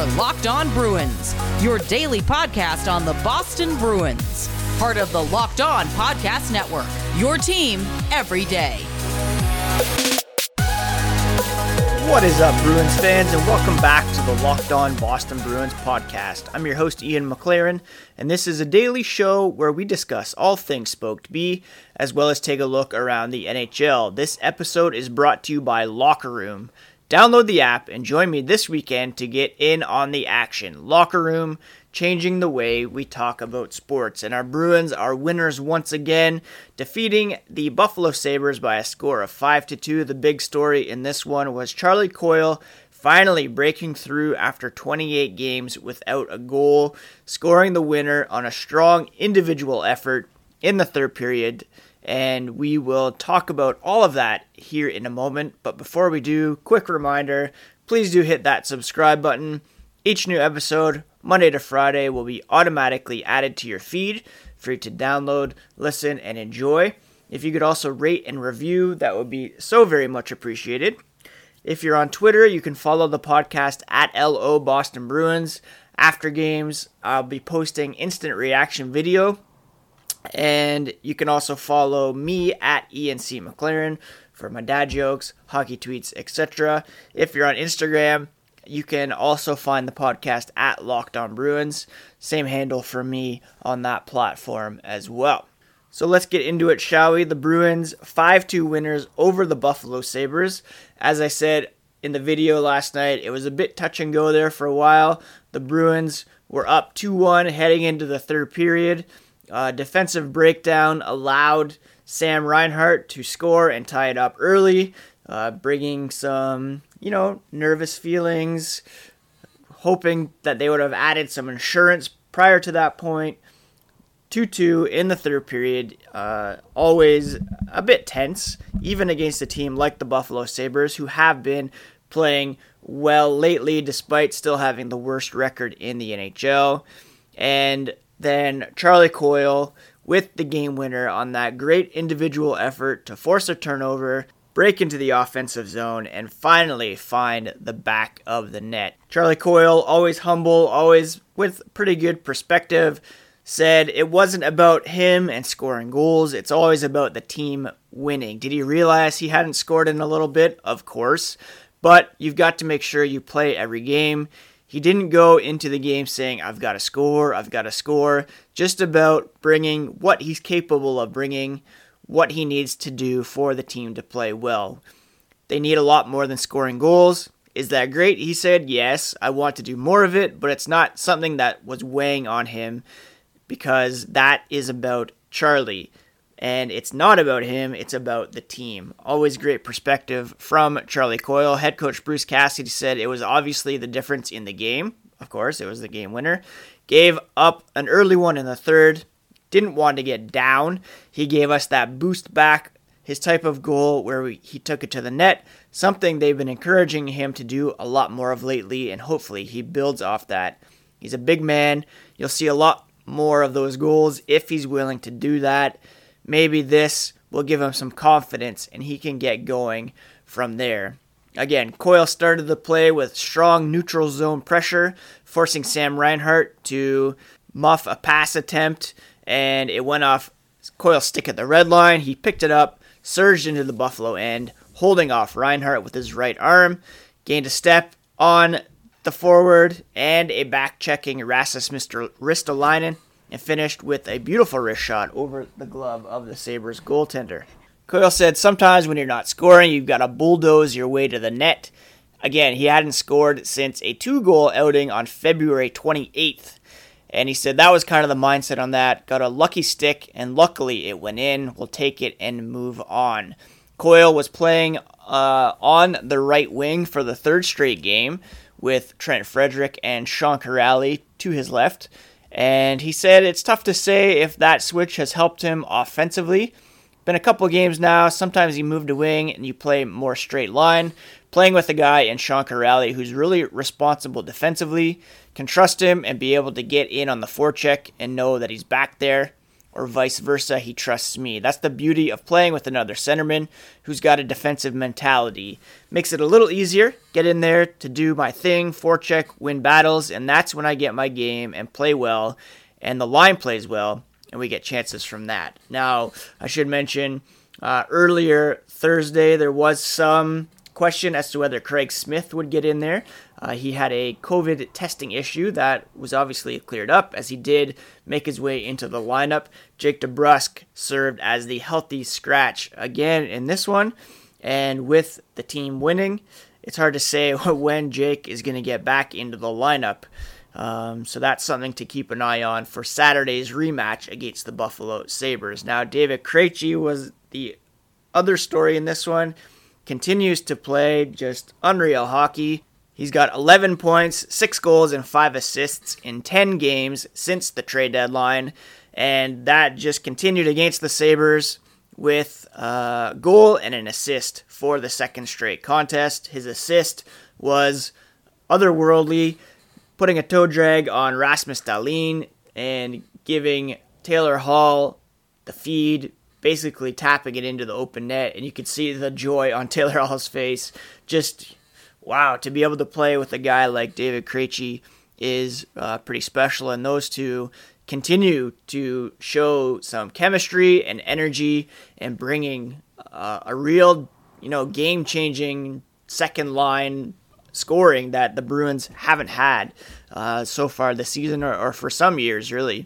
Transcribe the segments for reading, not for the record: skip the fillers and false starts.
Locked On Bruins, your daily podcast on the Boston Bruins. Part of the Locked On Podcast Network, your team every day. What is up, Bruins fans, and welcome back to the Locked On Boston Bruins podcast. I'm your host, Ian McLaren, and this is a daily show where we discuss all things Spoked B, as well as take a look around the NHL. This episode is brought to you by Locker Room. Download the app and join me this weekend to get in on the action. Locker Room, changing the way we talk about sports. And our Bruins are winners once again, defeating the Buffalo Sabres by a score of 5-2. The big story in this one was Charlie Coyle finally breaking through after 28 games without a goal, scoring the winner on a strong individual effort in the third period. And we will talk about all of that here in a moment. But before we do, quick reminder, please do hit that subscribe button. Each new episode, Monday to Friday, will be automatically added to your feed for you to download, listen, and enjoy. If you could also rate and review, that would be so very much appreciated. If you're on Twitter, you can follow the podcast at LO Boston Bruins. After games, I'll be posting instant reaction video. And you can also follow me at ENC McLaren for my dad jokes, hockey tweets, etc. If you're on Instagram, you can also find the podcast at Locked On Bruins. Same handle for me on that platform as well. So let's get into it, shall we? The Bruins 5-2 winners over the Buffalo Sabres. As I said in the video last night, it was a bit touch and go there for a while. The Bruins were up 2-1 heading into the third period. Defensive breakdown allowed Sam Reinhart to score and tie it up early, bringing some, nervous feelings, hoping that they would have added some insurance prior to that point. 2-2 in the third period, always a bit tense, even against a team like the Buffalo Sabres, who have been playing well lately, despite still having the worst record in the NHL. And then Charlie Coyle with the game winner on that great individual effort to force a turnover, break into the offensive zone, and finally find the back of the net. Charlie Coyle, always humble, always with pretty good perspective, said it wasn't about him and scoring goals, it's always about the team winning. Did he realize he hadn't scored in a little bit? Of course, but you've got to make sure you play every game. He didn't go into the game saying, I've got to score, just about bringing what he's capable of bringing, what he needs to do for the team to play well. They need a lot more than scoring goals. Is that great? He said, yes, I want to do more of it, but it's not something that was weighing on him because that is about Charlie. And it's not about him, it's about the team. Always great perspective from Charlie Coyle. Head coach Bruce Cassidy said it was obviously the difference in the game. Of course, it was the game winner. Gave up an early one in the third. Didn't want to get down. He gave us that boost back, his type of goal where he took it to the net. Something they've been encouraging him to do a lot more of lately, and hopefully he builds off that. He's a big man. You'll see a lot more of those goals if he's willing to do that. Maybe this will give him some confidence and he can get going from there. Again, Coyle started the play with strong neutral zone pressure, forcing Sam Reinhart to muff a pass attempt, and it went off Coyle's stick at the red line. He picked it up, surged into the Buffalo end, holding off Reinhart with his right arm, gained a step on the forward and a back-checking Rasmus Ristolainen, and finished with a beautiful wrist shot over the glove of the Sabres goaltender. Coyle said sometimes when you're not scoring, you've got to bulldoze your way to the net. Again, he hadn't scored since a 2-goal outing on February 28th. And he said that was kind of the mindset on that. Got a lucky stick, and luckily it went in. We'll take it and move on. Coyle was playing on the right wing for the third straight game with Trent Frederic and Sean Kuraly to his left. And he said it's tough to say if that switch has helped him offensively. Been a couple games now. Sometimes you move to wing and you play more straight line. Playing with a guy in Sean Kuraly who's really responsible defensively, can trust him and be able to get in on the forecheck and know that he's back there. or vice versa, he trusts me. That's the beauty of playing with another centerman who's got a defensive mentality. Makes it a little easier, get in there to do my thing, forecheck, win battles, and that's when I get my game and play well, and the line plays well, and we get chances from that. Now, I should mention, earlier Thursday, there was some question as to whether Craig Smith would get in there. He had a COVID testing issue that was obviously cleared up as he did make his way into the lineup. Jake DeBrusk served as the healthy scratch again in this one. And with the team winning, it's hard to say when Jake is going to get back into the lineup. So that's something to keep an eye on for Saturday's rematch against the Buffalo Sabres. Now, David Krejci was the other story in this one. Continues to play just unreal hockey. He's got 11 points, 6 goals, and 5 assists in 10 games since the trade deadline. And that just continued against the Sabres with a goal and an assist for the second straight contest. His assist was otherworldly, putting a toe drag on Rasmus Dahlin and giving Taylor Hall the feed, basically tapping it into the open net, and you could see the joy on Taylor Hall's face. Just, wow, to be able to play with a guy like David Krejci is pretty special, and those two continue to show some chemistry and energy and bringing a real, game-changing second-line scoring that the Bruins haven't had so far this season or for some years, really.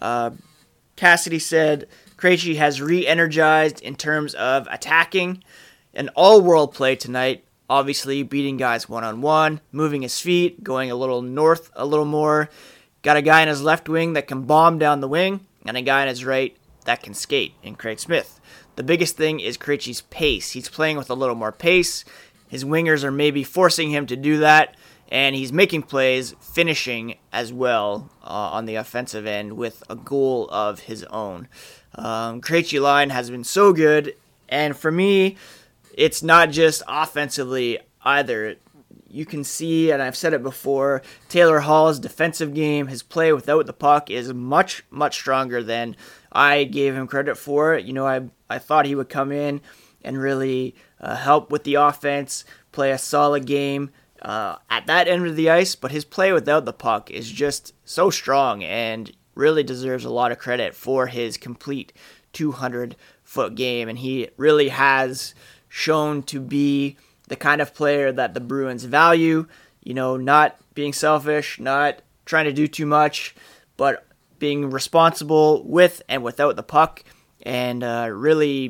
Cassidy said, Krejci has re-energized in terms of attacking. An all-world play tonight, obviously beating guys one-on-one, moving his feet, going a little north a little more. Got a guy in his left wing that can bomb down the wing, and a guy in his right that can skate in Craig Smith. The biggest thing is Krejci's pace. He's playing with a little more pace. His wingers are maybe forcing him to do that, and he's making plays, finishing as well on the offensive end with a goal of his own. Krejci line has been so good, and for me, it's not just offensively either. You can see, and I've said it before, Taylor Hall's defensive game, his play without the puck is much, much stronger than I gave him credit for. I thought he would come in and really help with the offense, play a solid game at that end of the ice, but his play without the puck is just so strong and really deserves a lot of credit for his complete 200-foot game, and he really has shown to be the kind of player that the Bruins value, not being selfish, not trying to do too much, but being responsible with and without the puck, and really,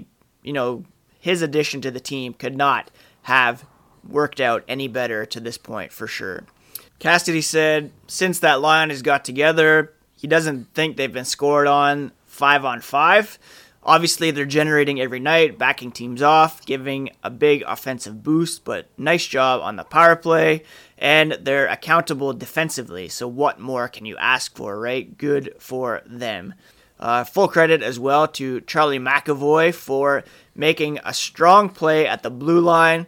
his addition to the team could not have worked out any better to this point for sure. Cassidy said, since that line has got together, he doesn't think they've been scored on 5-on-5. Obviously, they're generating every night, backing teams off, giving a big offensive boost, but nice job on the power play, and they're accountable defensively, so what more can you ask for, right? Good for them. Full credit as well to Charlie McAvoy for making a strong play at the blue line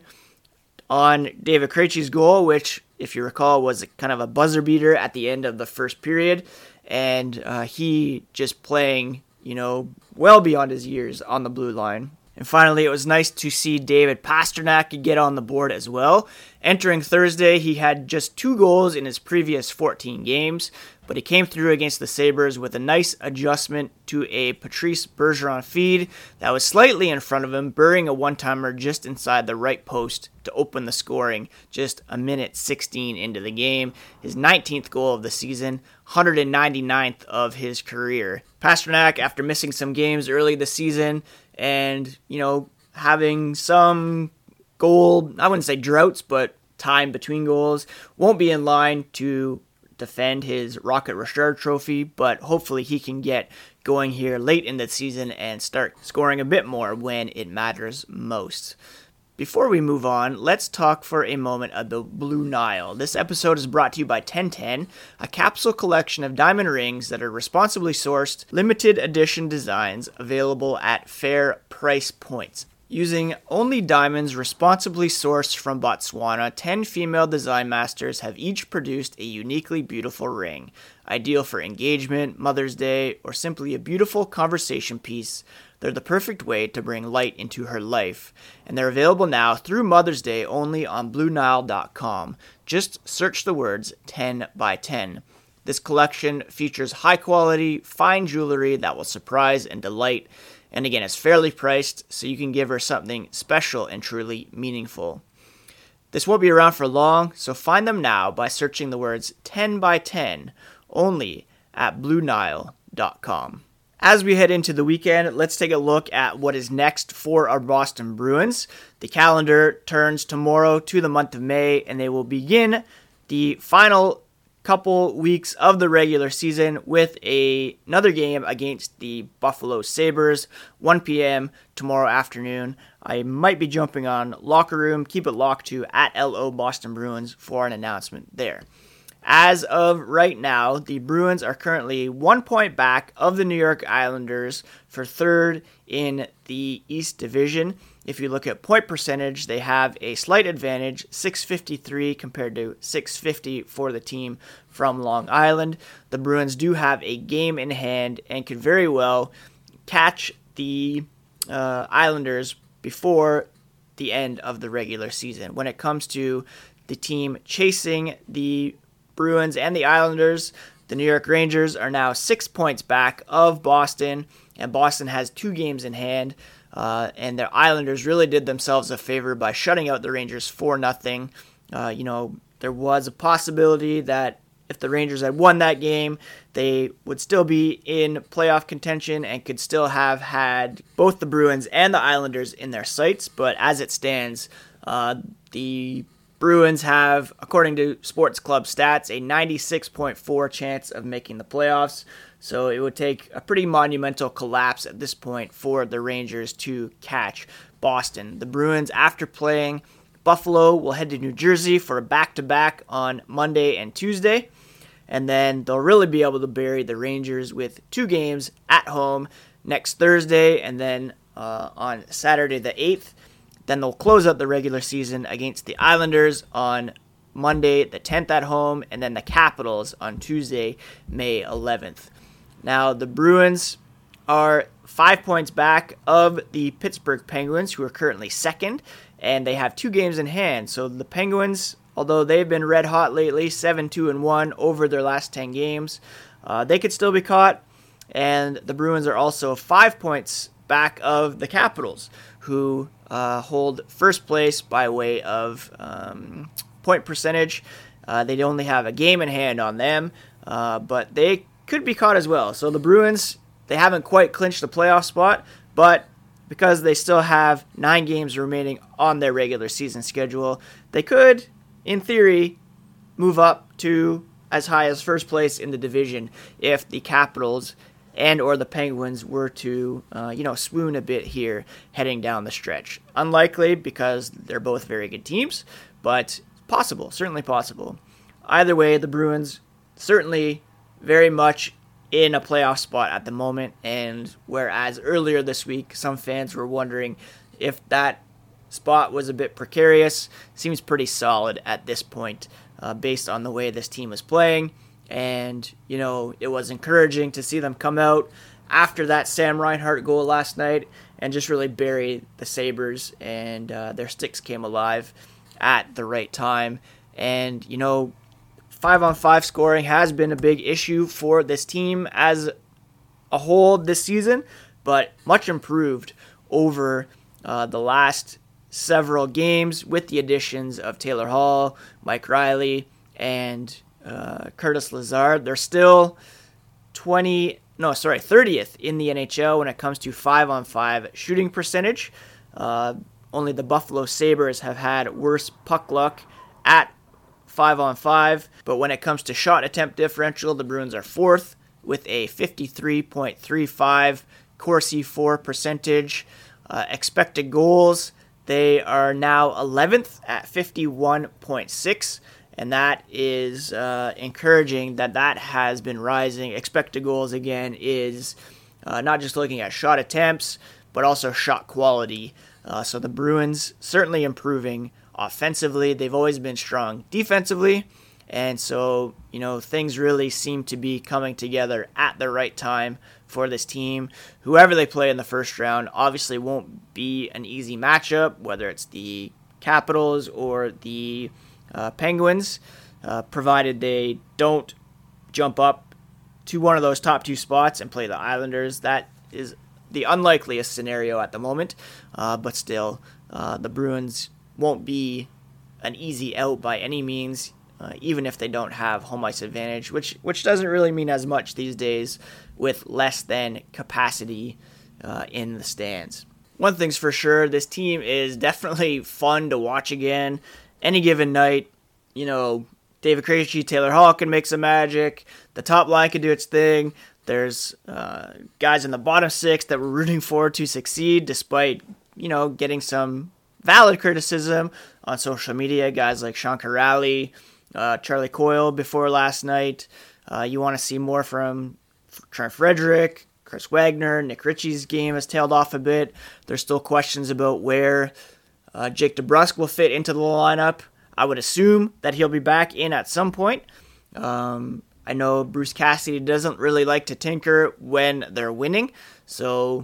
on David Krejci's goal, which, if you recall, was kind of a buzzer beater at the end of the first period, and he just playing, well beyond his years on the blue line. And finally, it was nice to see David Pastrnak get on the board as well. Entering Thursday, he had just 2 goals in his previous 14 games, but he came through against the Sabres with a nice adjustment to a Patrice Bergeron feed that was slightly in front of him, burying a one-timer just inside the right post to open the scoring just a minute 16 into the game. His 19th goal of the season, 199th of his career. Pastrnak, after missing some games early this season and, having some goal, I wouldn't say droughts, but time between goals, won't be in line to defend his Rocket Richard trophy, but hopefully he can get going here late in the season and start scoring a bit more when it matters most. Before we move on, let's talk for a moment of the Blue Nile. This episode is brought to you by 1010, a capsule collection of diamond rings that are responsibly sourced, limited edition designs available at fair price points. Using only diamonds responsibly sourced from Botswana, 10 female design masters have each produced a uniquely beautiful ring, ideal for engagement, Mother's Day, or simply a beautiful conversation piece. They're the perfect way to bring light into her life, and they're available now through Mother's Day only on BlueNile.com. Just search the words 10 by 10. This collection features high-quality, fine jewelry that will surprise and delight. And again, it's fairly priced, so you can give her something special and truly meaningful. This won't be around for long, so find them now by searching the words 10 by 10 only at BlueNile.com. As we head into the weekend, let's take a look at what is next for our Boston Bruins. The calendar turns tomorrow to the month of May, and they will begin the final couple weeks of the regular season with another game against the Buffalo Sabres, 1 p.m. tomorrow afternoon. I might be jumping on Locker Room. Keep it locked to at LO Boston Bruins for an announcement there. As of right now, the Bruins are currently 1 point back of the New York Islanders for third in the East Division. If you look at point percentage, they have a slight advantage, 653 compared to 650 for the team from Long Island. The Bruins do have a game in hand and could very well catch the Islanders before the end of the regular season. When it comes to the team chasing the Bruins and the Islanders, the New York Rangers are now 6 points back of Boston, and Boston has 2 games in hand. And the Islanders really did themselves a favor by shutting out the Rangers 4-0. There was a possibility that if the Rangers had won that game, they would still be in playoff contention and could still have had both the Bruins and the Islanders in their sights. But as it stands, the Bruins have, according to Sports Club Stats, a 96.4 chance of making the playoffs. So it would take a pretty monumental collapse at this point for the Rangers to catch Boston. The Bruins, after playing Buffalo, will head to New Jersey for a back-to-back on Monday and Tuesday. And then they'll really be able to bury the Rangers with 2 games at home next Thursday and then on Saturday the 8th. Then they'll close out the regular season against the Islanders on Monday the 10th at home, and then the Capitals on Tuesday, May 11th. Now, the Bruins are 5 points back of the Pittsburgh Penguins, who are currently second, and they have 2 games in hand. So the Penguins, although they've been red hot lately, 7-2-1 over their last 10 games, they could still be caught. And the Bruins are also 5 points back of the Capitals, who hold first place by way of point percentage. They only have a game in hand on them, but they could be caught as well. So the Bruins, they haven't quite clinched the playoff spot, but because they still have 9 games remaining on their regular season schedule, they could, in theory, move up to as high as first place in the division if the Capitals and or the Penguins were to, swoon a bit here heading down the stretch. Unlikely because they're both very good teams, but possible, certainly possible. Either way, the Bruins certainly very much in a playoff spot at the moment, and whereas earlier this week some fans were wondering if that spot was a bit precarious, seems pretty solid at this point based on the way this team is playing. And, it was encouraging to see them come out after that Sam Reinhart goal last night and just really bury the Sabres, and their sticks came alive at the right time. And, 5-on-5 scoring has been a big issue for this team as a whole this season, but much improved over the last several games with the additions of Taylor Hall, Mike Riley, and Curtis Lazard. They're still 30th in the NHL when it comes to 5-on-5 shooting percentage. Only the Buffalo Sabres have had worse puck luck at 5-on-5, but when it comes to shot attempt differential, the Bruins are 4th with a 53.35 Corsi for percentage. Expected goals, they are now 11th at 51.6, and that is encouraging that has been rising. Expected goals, again, is not just looking at shot attempts, but also shot quality. So the Bruins certainly improving offensively. They've always been strong defensively. And so, things really seem to be coming together at the right time for this team. Whoever they play in the first round obviously won't be an easy matchup, whether it's the Capitals or the Penguins, provided they don't jump up to one of those top two spots and play the Islanders. That is the unlikeliest scenario at the moment, but still, the Bruins won't be an easy out by any means. Even if they don't have home ice advantage, which doesn't really mean as much these days with less than capacity in the stands. One thing's for sure, this team is definitely fun to watch again. Any given night, David Krejci, Taylor Hall can make some magic. The top line can do its thing. There's guys in the bottom six that we're rooting for to succeed despite, getting some valid criticism on social media. Guys like Sean Kuraly, Charlie Coyle before last night. You want to see more from Trent Frederic, Chris Wagner. Nick Ritchie's game has tailed off a bit. There's still questions about where Jake DeBrusk will fit into the lineup. I would assume that he'll be back in at some point. I know Bruce Cassidy doesn't really like to tinker when they're winning. So,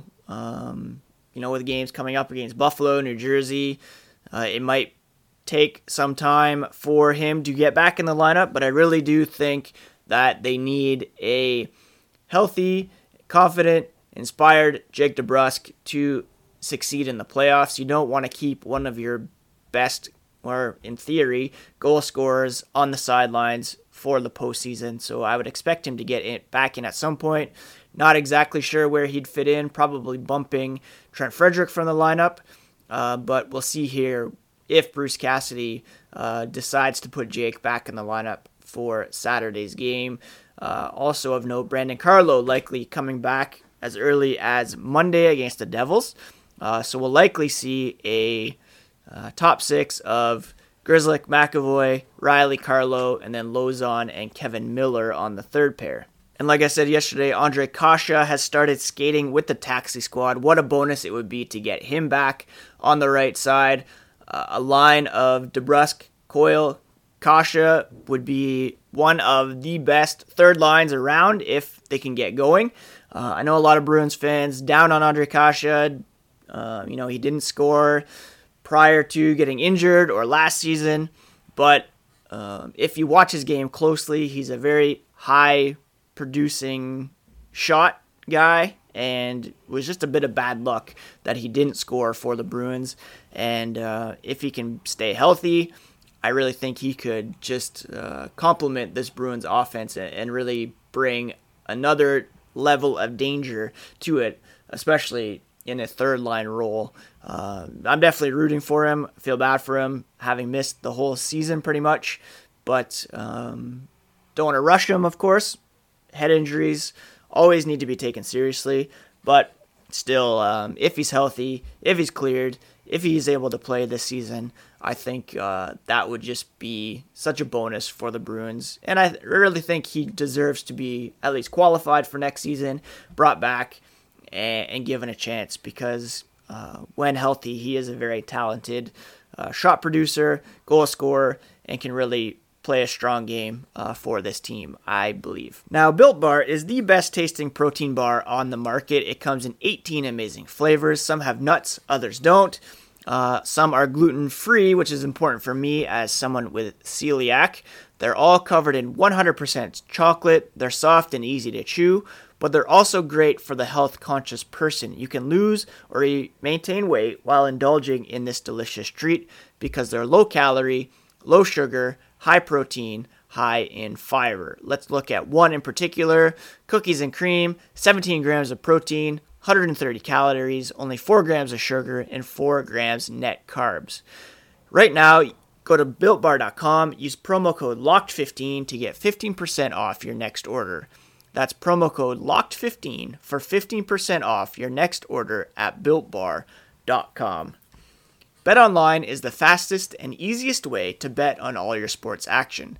with games coming up against Buffalo, New Jersey, it might take some time for him to get back in the lineup, but I really do think that they need a healthy, confident, inspired Jake DeBrusk to succeed in the playoffs. You don't want to keep one of your best, or in theory, goal scorers on the sidelines for the postseason, so I would expect him to get back in at some point. Not exactly sure where he'd fit in, probably bumping Trent Frederic from the lineup, but we'll see here if Bruce Cassidy decides to put Jake back in the lineup for Saturday's game. Also of note, Brandon Carlo likely coming back as early as Monday against the Devils. So we'll likely see a top six of Grzelcyk, McAvoy, Riley, Carlo, and then Lauzon and Kevin Miller on the third pair. And like I said yesterday, Ondrej Kase has started skating with the taxi squad. What a bonus it would be to get him back on the right side. A line of DeBrusk, Coyle, Kase would be one of the best third lines around if they can get going. I know a lot of Bruins fans down on Ondrej Kase. He didn't score prior to getting injured or last season, but if you watch his game closely, he's a very high producing shot guy, and it was just a bit of bad luck that he didn't score for the Bruins. And if he can stay healthy, I really think he could just complement this Bruins offense and really bring another level of danger to it, especially in a third line role. I'm definitely rooting for him. I feel bad for him having missed the whole season pretty much, but don't want to rush him, of course. Head injuries always need to be taken seriously, but still, if he's healthy, if he's cleared, if he's able to play this season, I think that would just be such a bonus for the Bruins. And I really think he deserves to be at least qualified for next season, brought back, and given a chance, because when healthy, he is a very talented shot producer, goal scorer, and can really play a strong game for this team, I believe. Now, Built Bar is the best tasting protein bar on the market. It comes in 18 amazing flavors. Some have nuts, others don't. Some are gluten-free, which is important for me as someone with celiac. They're all covered in 100% chocolate. They're soft and easy to chew, but they're also great for the health-conscious person. You can lose or maintain weight while indulging in this delicious treat because they're low-calorie, low-sugar, high-protein, high in fiber. Let's look at one in particular. Cookies and cream, 17 grams of protein, 130 calories, only 4 grams of sugar, and 4 grams net carbs. Right now, go to BuiltBar.com, use promo code LOCKED15 to get 15% off your next order. That's promo code LOCKED15 for 15% off your next order at BuiltBar.com. BetOnline is the fastest and easiest way to bet on all your sports action.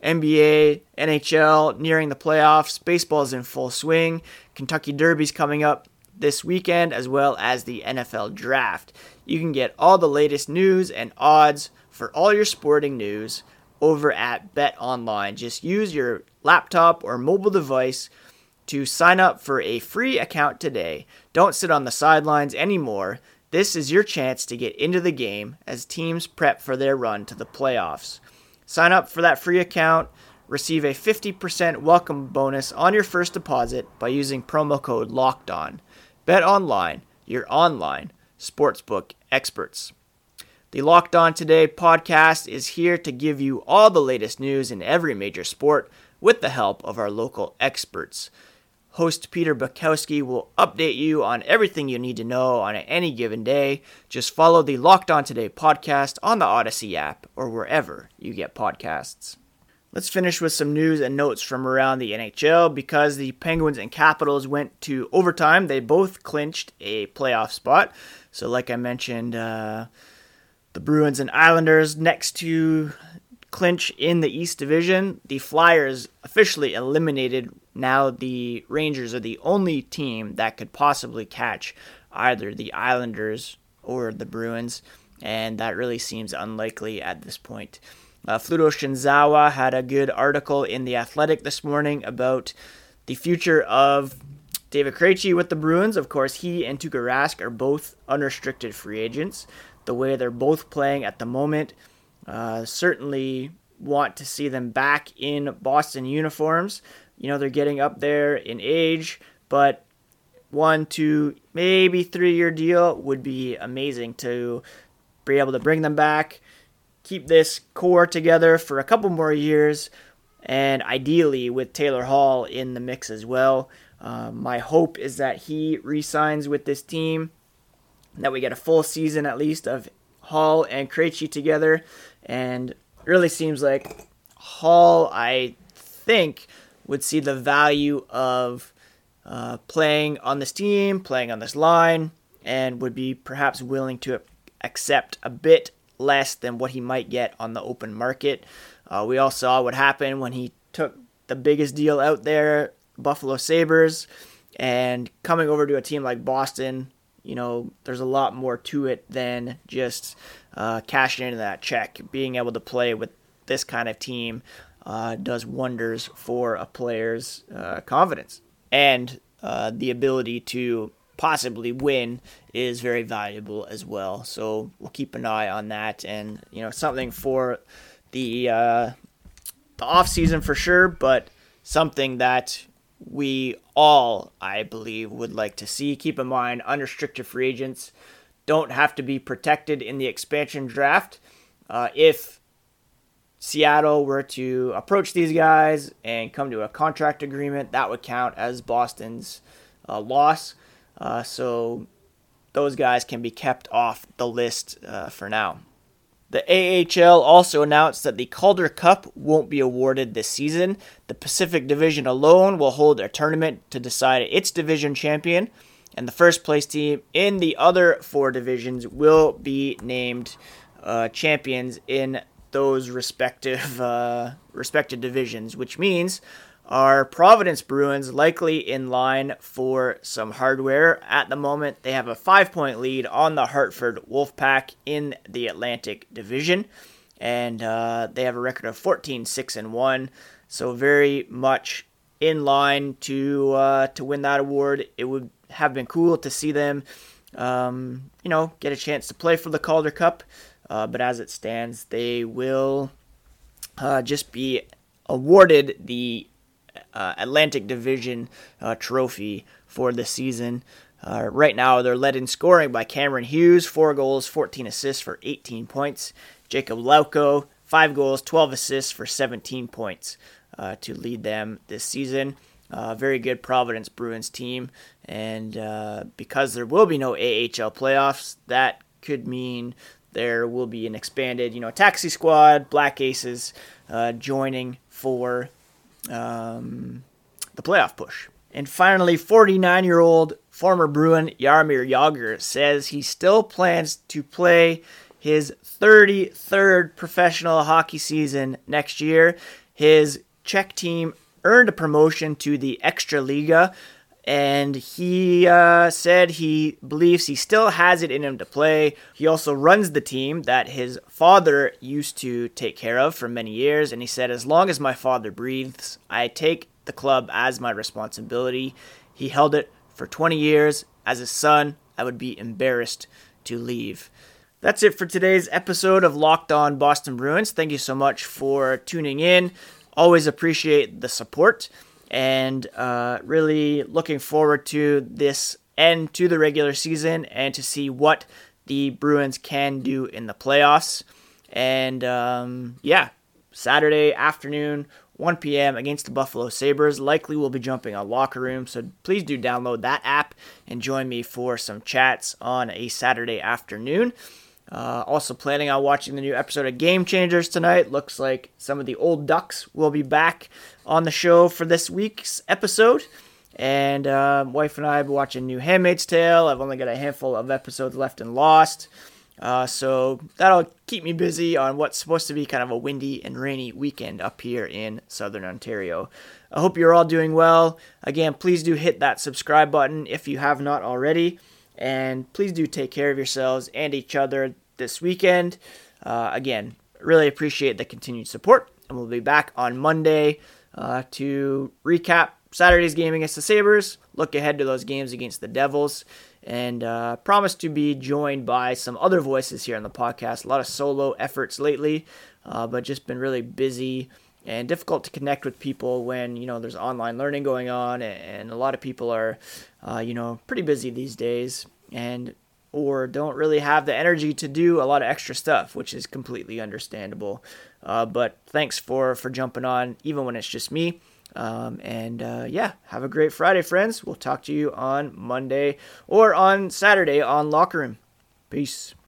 NBA, NHL, nearing the playoffs, baseball's in full swing, Kentucky Derby's coming up. this weekend, as well as the NFL Draft. You can get all the latest news and odds for all your sporting news over at BetOnline. Just use your laptop or mobile device to sign up for a free account today. Don't sit on the sidelines anymore. This is your chance to get into the game as teams prep for their run to the playoffs. Sign up for that free account. Receive a 50% welcome bonus on your first deposit by using promo code LOCKEDON. BetOnline, your online sportsbook experts. The Locked On Today podcast is here to give you all the latest news in every major sport with the help of our local experts. Host Peter Bukowski will update you on everything you need to know on any given day. Just follow the Locked On Today podcast on the Odyssey app or wherever you get podcasts. Let's finish with some news and notes from around the NHL. Because the Penguins and Capitals went to overtime, they both clinched a playoff spot. So like I mentioned, the Bruins and Islanders next to clinch in the East Division. The Flyers officially eliminated. Now the Rangers are the only team that could possibly catch either the Islanders or the Bruins, and that really seems unlikely at this point. Fluto Shinzawa had a good article in The Athletic this morning about the future of David Krejci with the Bruins. Of course, he and Tuukka Rask are both unrestricted free agents. The way they're both playing at the moment, certainly want to see them back in Boston uniforms. You know, they're getting up there in age, but 1, 2, maybe 3-year deal would be amazing to be able to bring them back, keep this core together for a couple more years, and ideally with Taylor Hall in the mix as well. My hope is that he re-signs with this team, that we get a full season at least of Hall and Krejci together, and really seems like Hall, I think, would see the value of playing on this team, playing on this line, and would be perhaps willing to accept a bit less than what he might get on the open market. We all saw what happened when he took the biggest deal out there, Buffalo Sabres, and coming over to a team like Boston, you know, there's a lot more to it than just cashing into that check. Being able to play with this kind of team does wonders for a player's confidence. And the ability to possibly win is very valuable as well. So we'll keep an eye on that, and you know, something for the off season for sure, but something that we all, I believe, would like to see. Keep in mind, unrestricted free agents don't have to be protected in the expansion draft. If Seattle were to approach these guys and come to a contract agreement, that would count as Boston's loss. So those guys can be kept off the list for now. The AHL also announced that the Calder Cup won't be awarded this season. The Pacific Division alone will hold a tournament to decide its division champion, and the first place team in the other 4 divisions will be named champions in those respective divisions, which means our Providence Bruins likely in line for some hardware. At the moment, they have a 5-point lead on the Hartford Wolfpack in the Atlantic Division, and they have a record of 14-6-1, so very much in line to win that award. It would have been cool to see them, get a chance to play for the Calder Cup, but as it stands, they will just be awarded the Atlantic Division trophy for the season. Right now, they're led in scoring by Cameron Hughes, 4 goals, 14 assists for 18 points. Jacob Lauko, 5 goals, 12 assists for 17 points to lead them this season. Very good Providence Bruins team, and because there will be no AHL playoffs, that could mean there will be an expanded, taxi squad, Black Aces joining for the playoff push. And finally, 49-year-old former Bruin Jaromir Jagr says he still plans to play his 33rd professional hockey season next year. His Czech team earned a promotion to the Extraliga, and he said he believes he still has it in him to play. He also runs the team that his father used to take care of for many years, and he said, as long as my father breathes, I take the club as my responsibility. He held it for 20 years. As his son, I would be embarrassed to leave. That's it for today's episode of Locked On Boston Bruins. Thank you so much for tuning in. Always appreciate the support, and really looking forward to this end to the regular season and to see what the Bruins can do in the playoffs. And Saturday afternoon, 1 p.m. against the Buffalo Sabres. Likely we'll be jumping on Locker Room, so please do download that app and join me for some chats on a Saturday afternoon. Also planning on watching the new episode of Game Changers tonight. Looks like some of the old Ducks will be back on the show for this week's episode. And wife and I will be watching new Handmaid's Tale. I've only got a handful of episodes left in Lost. So that'll keep me busy on what's supposed to be kind of a windy and rainy weekend up here in Southern Ontario. I hope you're all doing well. Again, please do hit that subscribe button if you have not already. And please do take care of yourselves and each other this weekend. Again, really appreciate the continued support. And we'll be back on Monday to recap Saturday's game against the Sabres, look ahead to those games against the Devils, and promise to be joined by some other voices here on the podcast. A lot of solo efforts lately, but just been really busy and difficult to connect with people when, there's online learning going on, and a lot of people are, pretty busy these days, or don't really have the energy to do a lot of extra stuff, which is completely understandable. But thanks for jumping on, even when it's just me. Have a great Friday, friends. We'll talk to you on Monday or on Saturday on Locker Room. Peace.